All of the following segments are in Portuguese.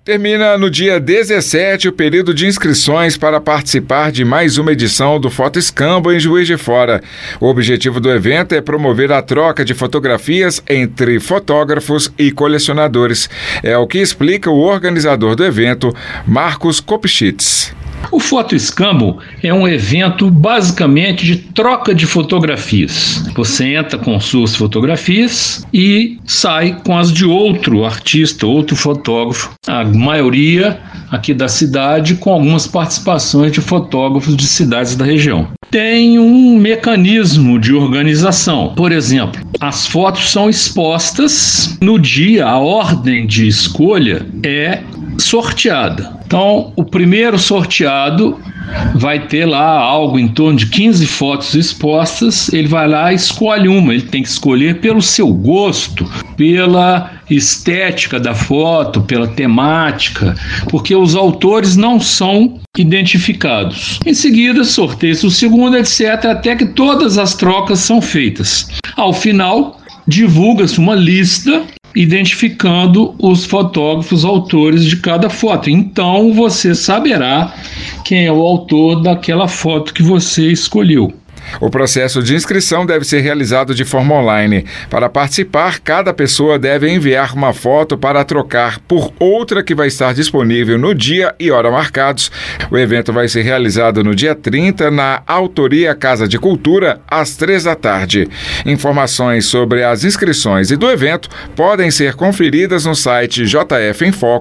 Termina no dia 17 o período de inscrições para participar de mais uma edição do Foto Escambo em Juiz de Fora. O objetivo do evento é promover a troca de fotografias entre fotógrafos e colecionadores. É o que explica o organizador do evento, Marcos Kopschitz. O Foto Escambo é um evento basicamente de troca de fotografias. Você entra com suas fotografias e sai com as de outro artista, outro fotógrafo. A maioria aqui da cidade, com algumas participações de fotógrafos de cidades da região. Tem um mecanismo de organização. Por exemplo, as fotos são expostas no dia, a ordem de escolha é sorteada. Então, o primeiro sorteado vai ter lá algo em torno de 15 fotos expostas, ele vai lá e escolhe uma, ele tem que escolher pelo seu gosto, pela estética da foto, pela temática, porque os autores não são identificados. Em seguida, sorteia-se o segundo, etc., até que todas as trocas são feitas. Ao final, divulga-se uma lista identificando os fotógrafos autores de cada foto. Então você saberá quem é o autor daquela foto que você escolheu. O processo de inscrição deve ser realizado de forma online. Para participar, cada pessoa deve enviar uma foto para trocar por outra que vai estar disponível no dia e hora marcados. O evento vai ser realizado no dia 30 na Autoria Casa de Cultura, às 15h. Informações sobre as inscrições e do evento podem ser conferidas no site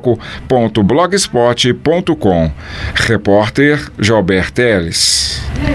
jfemfoco.blogspot.com. Repórter Jober Teles.